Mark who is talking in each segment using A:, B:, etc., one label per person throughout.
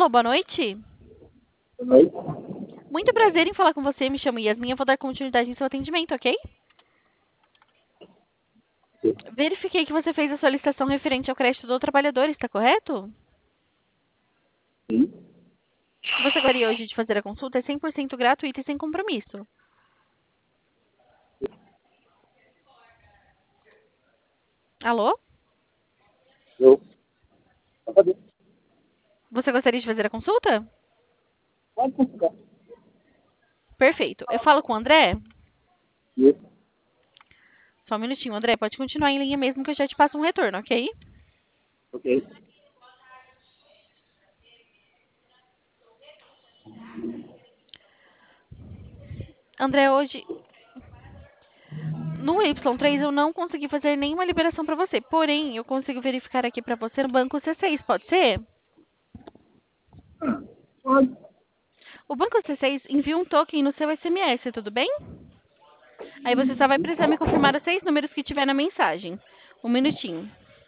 A: Alô, boa noite.
B: Boa noite.
A: Muito prazer em falar com você. Me chamo Yasmin. Eu vou dar continuidade em seu atendimento, ok?
B: Sim.
A: Verifiquei que você fez a solicitação referente ao crédito do trabalhador, está correto?
B: Sim.
A: Você gostaria hoje de fazer a consulta? É 100% gratuita e sem compromisso. Alô?
B: Eu. Pode fazer.
A: Você gostaria de fazer a consulta?
B: Pode consultar.
A: Perfeito. Eu falo com o André?
B: Isso.
A: Só um minutinho, André. Pode continuar em linha mesmo que eu já te passo um retorno, ok?
B: Ok.
A: André, hoje no Y3 eu não consegui fazer nenhuma liberação para você. Porém, eu consigo verificar aqui para você no banco C6, pode ser?
B: Pode.
A: O banco C6 envia um token no seu SMS, tudo bem? Aí você só vai precisar me confirmar os 6 números que tiver na mensagem. Um minutinho.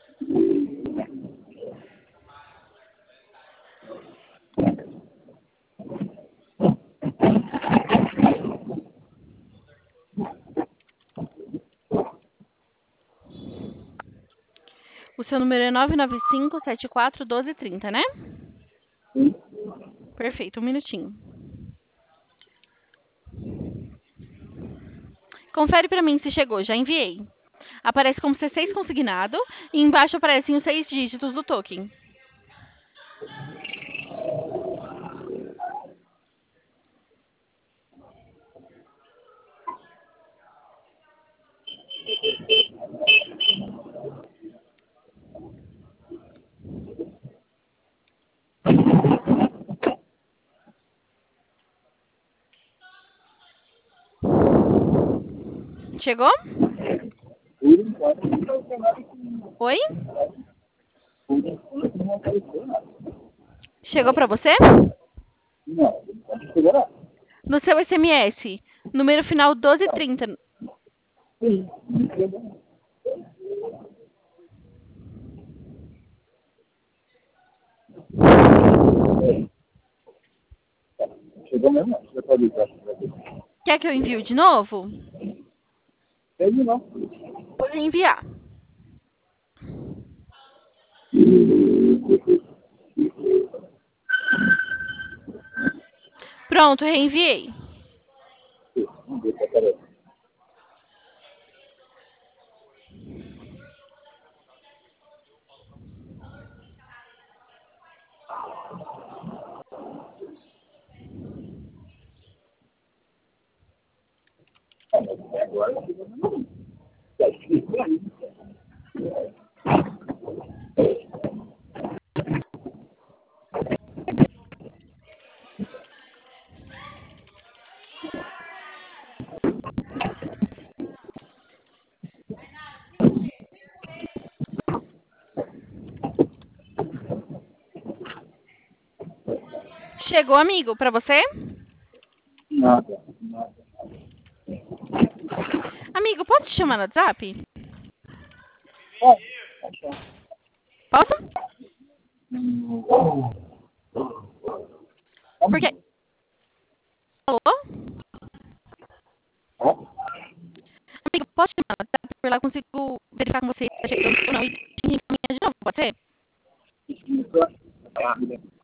A: O seu número é 995741230, né?
B: Sim.
A: Perfeito, um minutinho. Confere para mim se chegou, já enviei. Aparece como C6 consignado e embaixo aparecem os 6 dígitos do token. Chegou?
B: Tudo pode.
A: Oi?
B: Tudo não apareceu nada.
A: Chegou para você?
B: Não. Pode segurar.
A: No seu SMS, número final 1230.
B: Sim. Não chegou. Chegou mesmo? Não. Você pode ligar.
A: Quer que eu envie de novo?
B: Ele não.
A: Vou enviar. Pronto, reenviei.
B: Vamos ver se aparece. Agora chegou mesmo. Tá escrito aí.
A: Chegou, amigo, para você?
B: Nada. Nada.
A: Amigo, posso te chamar no WhatsApp?
B: Pode.
A: Posso? Porque... Alô? Amigo, posso te chamar no WhatsApp? Por lá eu consigo verificar com você se tá chegando ou não e te encaminhar de novo, pode ser?
B: Isso. Rápido.